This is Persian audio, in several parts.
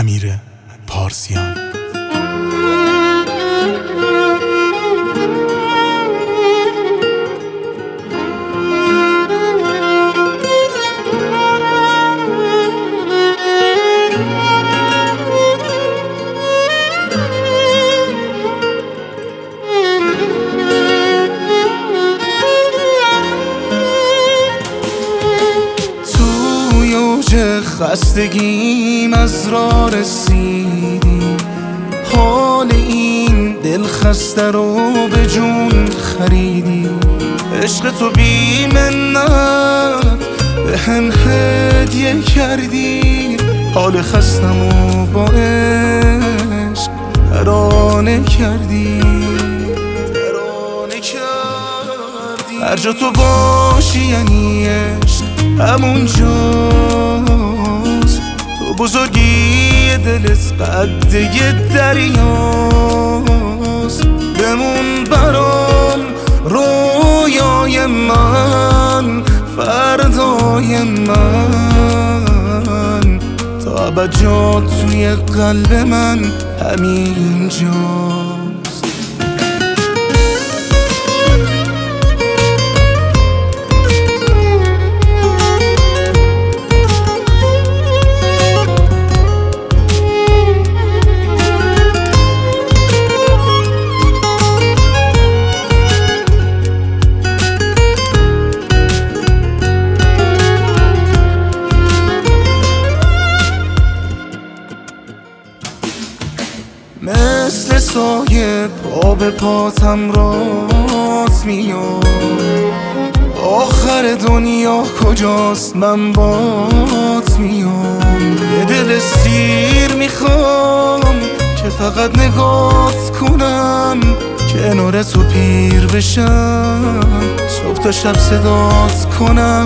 امیر پارسیان. خستگیم از راه رسیدی، حال این دل خسته رو به جون خریدی. عشق تو بی منت به هم هدیه کردی، حال خستمو با عشق ترانه کردی. هر جا تو باشی یعنی عشق همونجاست. تو بزرگی دلت قد یه دریاست. بمون برام رویای من، فردای من، تا ابد جات توی قلب من همینجاست. مثل سایه پا به پاتم رات میاد، آخر دنیا کجاست من بات میام. یه دل سیر میخوام که فقط نگات کنم، کنار تو پیر بشم، صبح تا شب صدات کنم.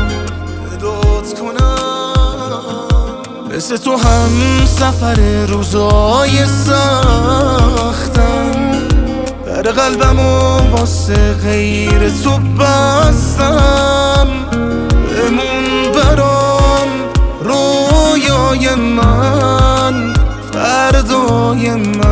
مثل تو هم سفر روزای سختم، در قلبمو واسه غیر تو بستم. بمون برام رویای من، فردای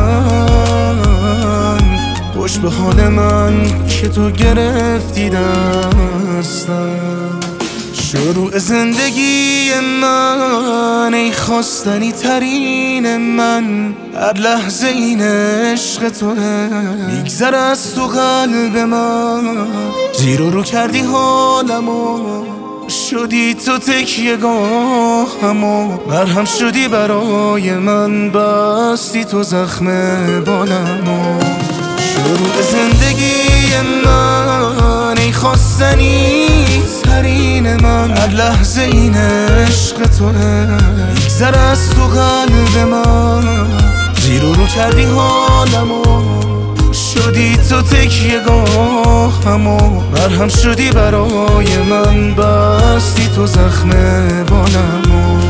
من، خوش به حال من که تو گرفتی دستم. شروع زندگی من، ای خواستنی ترین من، هر لحظه این عشق توه میگذره از تو قلب من. زیر و رو کردی حالمو، شدی تو تکیه گاهمو، مرهم شدی برای من، بستی تو زخم بالمو. شروع زندگی من، ای خواستنی ترین من، هر لحظه این عشق توه میگذره از تو قلب من. زیر و رو کردی حالمو، شدی تو تکیه گاهمو، مرهم شدی برای من، بستی تو زخم بالمو.